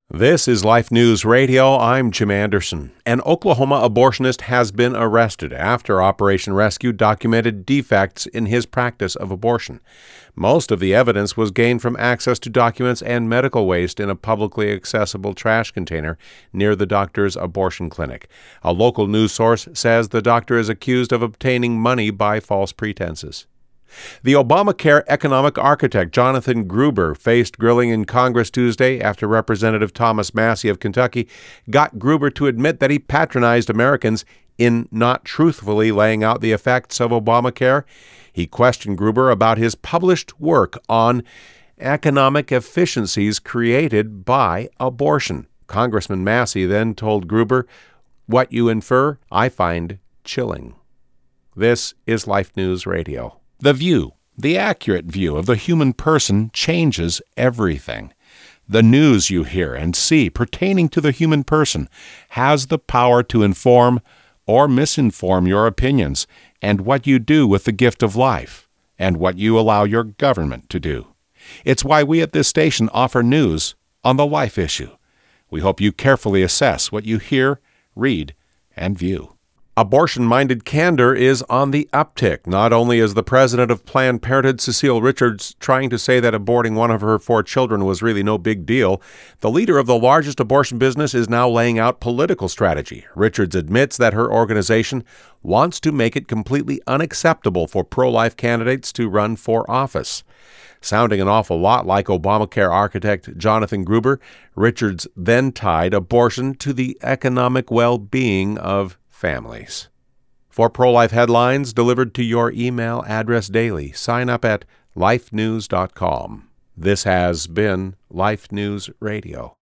This is Life News Radio. I'm Jim Anderson. An Oklahoma abortionist has been arrested after Operation Rescue documented defects in his practice of abortion. Most of the evidence was gained from access to documents and medical waste in a publicly accessible trash container near the doctor's abortion clinic. A local news source says the doctor is accused of obtaining money by false pretenses. The Obamacare economic architect Jonathan Gruber faced grilling in Congress Tuesday after Representative Thomas Massie of Kentucky got Gruber to admit that he patronized Americans in not truthfully laying out the effects of Obamacare. He questioned Gruber about his published work on economic efficiencies created by abortion. Congressman Massie then told Gruber, "What you infer, I find chilling." This is Life News Radio. The view, the accurate view of the human person, changes everything. The news you hear and see pertaining to the human person has the power to inform or misinform your opinions and what you do with the gift of life and what you allow your government to do. It's why we at this station offer news on the life issue. We hope you carefully assess what you hear, read, and view. Abortion-minded candor is on the uptick. Not only is the president of Planned Parenthood, Cecile Richards, trying to say that aborting one of her 4 children was really no big deal, the leader of the largest abortion business is now laying out political strategy. Richards admits that her organization wants to make it completely unacceptable for pro-life candidates to run for office. Sounding an awful lot like Obamacare architect Jonathan Gruber, Richards then tied abortion to the economic well-being of families. For pro-life headlines delivered to your email address daily, sign up at lifenews.com. This has been Life News Radio.